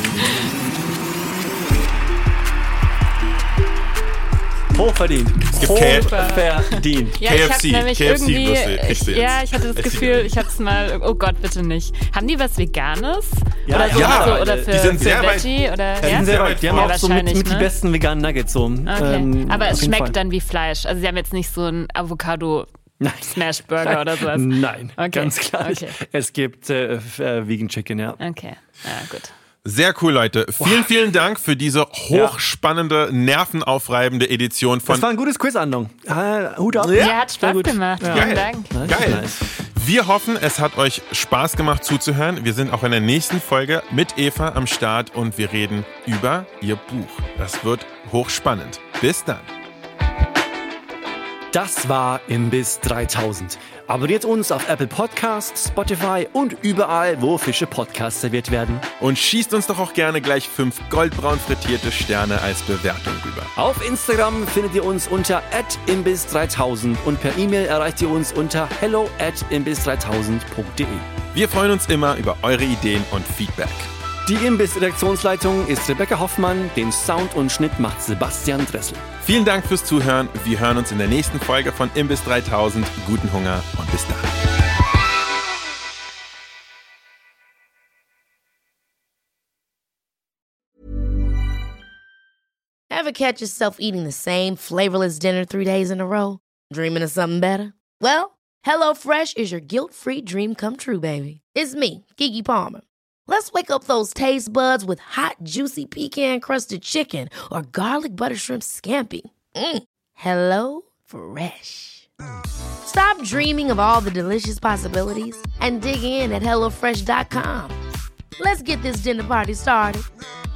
[SPEAKER 2] Hochverdient. Hochverdient.
[SPEAKER 3] Ja,
[SPEAKER 1] KFC,
[SPEAKER 3] ich habe nämlich
[SPEAKER 1] KFC
[SPEAKER 3] irgendwie,
[SPEAKER 1] kriegst du jetzt.
[SPEAKER 3] ja, ich hatte das Gefühl, ich habe es mal, oh Gott, bitte nicht. Haben die was Veganes?
[SPEAKER 2] Ja,
[SPEAKER 3] oder so,
[SPEAKER 1] ja,
[SPEAKER 3] oder für,
[SPEAKER 1] die sind
[SPEAKER 3] für
[SPEAKER 1] sehr weit-
[SPEAKER 3] Veggie? Oder,
[SPEAKER 2] Die sind sehr weit. Die haben
[SPEAKER 3] Ja,
[SPEAKER 2] auch so mit
[SPEAKER 3] wahrscheinlich,
[SPEAKER 2] die besten veganen Nuggets. So.
[SPEAKER 3] Okay. Aber es
[SPEAKER 2] auf jeden Fall.
[SPEAKER 3] schmeckt dann wie Fleisch. Also sie haben jetzt nicht so ein Avocado-Smash-Burger oder sowas.
[SPEAKER 2] Nein,
[SPEAKER 3] Okay.
[SPEAKER 2] ganz klar nicht.
[SPEAKER 3] Okay.
[SPEAKER 2] Es gibt Vegan Chicken, ja.
[SPEAKER 3] Okay, ja gut.
[SPEAKER 1] Sehr cool, Leute. Vielen Dank für diese hochspannende, nervenaufreibende Edition von...
[SPEAKER 2] Das war ein gutes Quiz, Andung. Hut ab.
[SPEAKER 3] Ja, hat Spaß gemacht.
[SPEAKER 1] Ja.
[SPEAKER 3] Vielen Dank.
[SPEAKER 1] Geil.
[SPEAKER 2] Nice.
[SPEAKER 1] Wir hoffen, es hat euch Spaß gemacht zuzuhören. Wir sind auch in der nächsten Folge mit Eva am Start und wir reden über ihr Buch. Das wird hochspannend. Bis dann.
[SPEAKER 2] Das war Imbiss 3000. Abonniert uns auf Apple Podcasts, Spotify und überall, wo Fische Podcasts serviert werden.
[SPEAKER 1] Und schießt uns doch auch gerne gleich 5 goldbraun frittierte Sterne als Bewertung rüber.
[SPEAKER 2] Auf Instagram findet ihr uns unter @imbiss3000 und per E-Mail erreicht ihr uns unter hello@imbiss3000.de.
[SPEAKER 1] Wir freuen uns immer über eure Ideen und Feedback.
[SPEAKER 2] Die Imbiss-Redaktionsleitung ist Rebecca Hoffmann, den Sound und Schnitt macht Sebastian Dressel.
[SPEAKER 1] Vielen Dank fürs Zuhören. Wir hören uns in der nächsten Folge von Imbiss 3000. Guten Hunger und bis dann.
[SPEAKER 4] Ever catch yourself eating the same flavorless dinner 3 days in a row? Dreaming of something better? Well, HelloFresh is your guilt-free dream come true, baby. It's me, Keke Palmer. Let's wake up those taste buds with hot, juicy pecan-crusted chicken or garlic butter shrimp scampi. Hello Fresh. Stop dreaming of all the delicious possibilities and dig in at HelloFresh.com. Let's get this dinner party started.